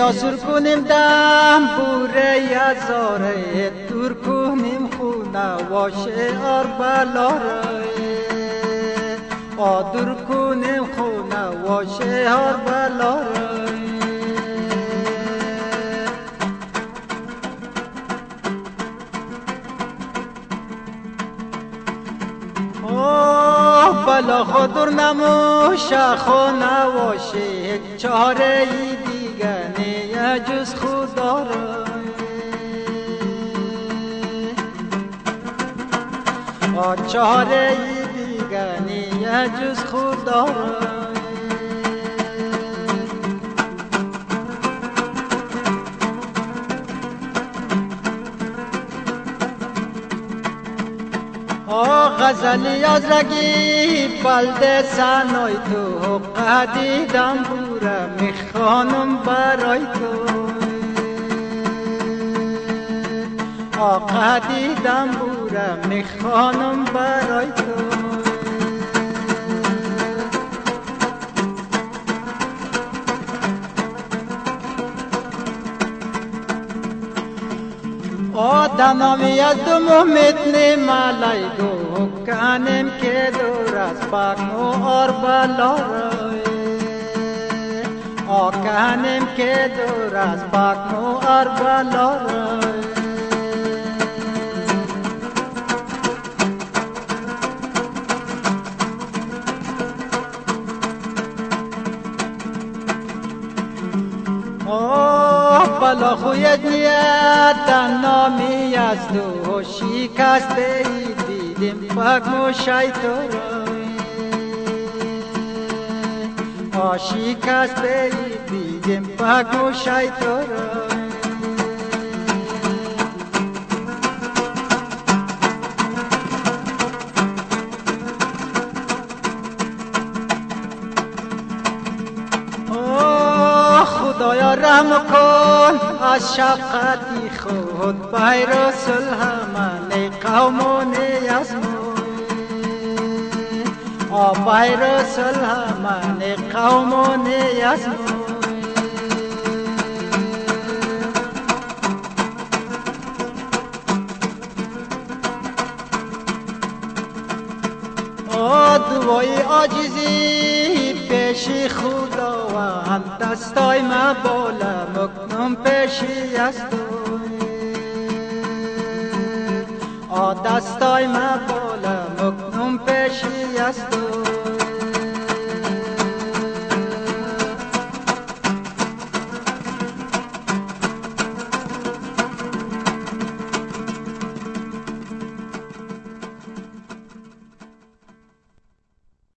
آسور کنیم دم بوره یزاره دور کنیم خونه واشه آربلاره دور کنیم خونه واشه آربلاره بلا خودر نموشه خونه واشه چاره ای دیگه نه جز خدا را چاره ای دیگه نه جز خدا را غزلی از رگی بلده سنای تو قدیدم بوره میخوانم برای تو قدیدم بوره میخوانم برای تو دنامی از دو محمد ملای دو کنیم که دور از پاک و آربلا کنیم که دور از پاک و آربلا بلا خویت نیت دنامی از دو شکسته دیدیم پاک و شیطان شکسته دیدیم پاک و شیطان خدایا رحم کن از شفقتی خود بای رسول همه قومون یزمون بای رسول همه قومون یزمون دوای عاجزی پیش خداوند دستای ما بالا مکنم پیشی از تو دستای ما بالا مکنم پیشی از تو